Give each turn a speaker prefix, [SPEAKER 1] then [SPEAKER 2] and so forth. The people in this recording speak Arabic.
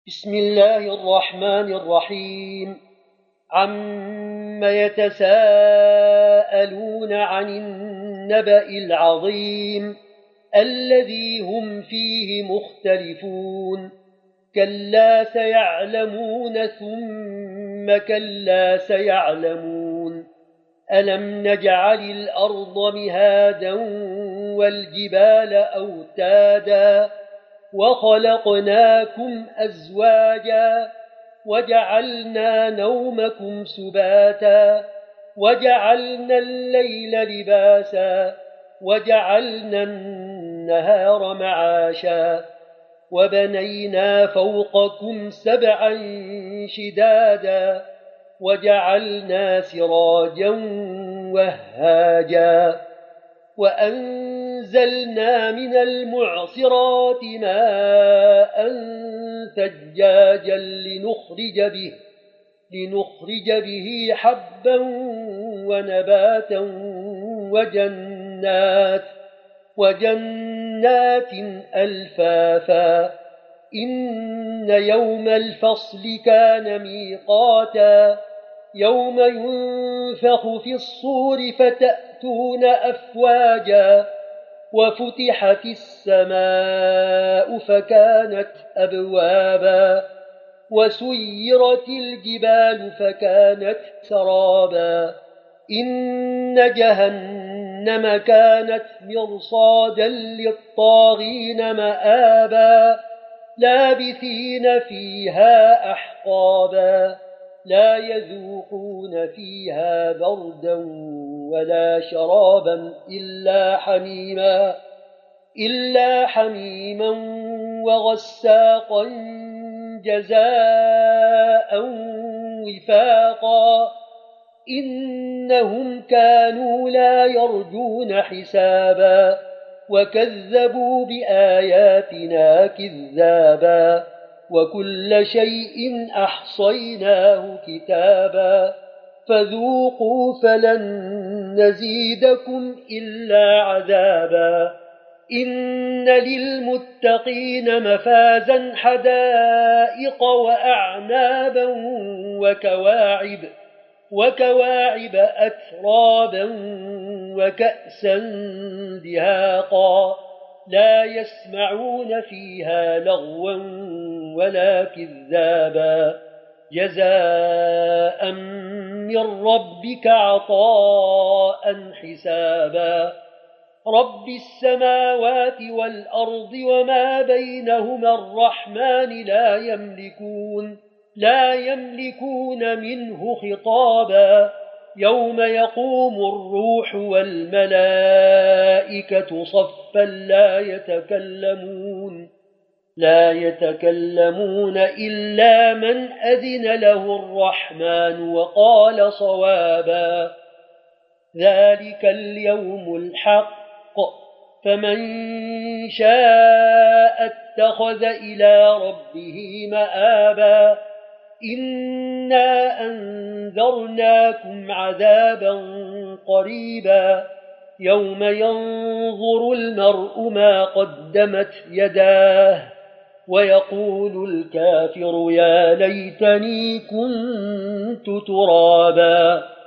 [SPEAKER 1] بسم الله الرحمن الرحيم. عم يتساءلون عن النبأ العظيم الذي هم فيه مختلفون. كلا سيعلمون ثم كلا سيعلمون. ألم نجعل الأرض مهادا والجبال أوتادا وخلقناكم أزواجا وجعلنا نومكم سباتا وجعلنا الليل لباسا وجعلنا النهار معاشا وبنينا فوقكم سبعا شدادا وجعلنا سراجا وهاجا وأنزلنا من المعصرات ماء ثجاجا لنخرج به حبا ونباتا وجنات ألفافا. إن يوم الفصل كان ميقاتا. يوم ينفخ في الصور فتأتون أفواجا وفتحت السماء فكانت أبوابا وسيرت الجبال فكانت سرابا. إن جهنم كانت مرصادا للطاغين مآبا لابثين فيها أحقابا لا يذوقون فيها بردا ولا شرابا إلا حميما وغساقا جزاء وفاقا. إنهم كانوا لا يرجون حسابا وكذبوا بآياتنا كذابا وكل شيء أحصيناه كتابا فذوقوا فلن نزيدكم إلا عذابا. إن للمتقين مفازا حدائق وأعنابا وكواعب أترابا وكأسا دهاقا لا يسمعون فيها لغوا ولا كذابا جزاء من ربك عطاء حسابا. رب السماوات والأرض وما بينهما الرحمن لا يملكون منه خطابا. يوم يقوم الروح والملائكة صفا لا يتكلمون إلا من أذن له الرحمن وقال صوابا. ذلك اليوم الحق فمن شاء اتخذ إلى ربه مآبا. إنا أنذرناكم عذابا قريبا يوم ينظر المرء ما قدمت يداه ويقول الكافر يا ليتني كنت ترابا.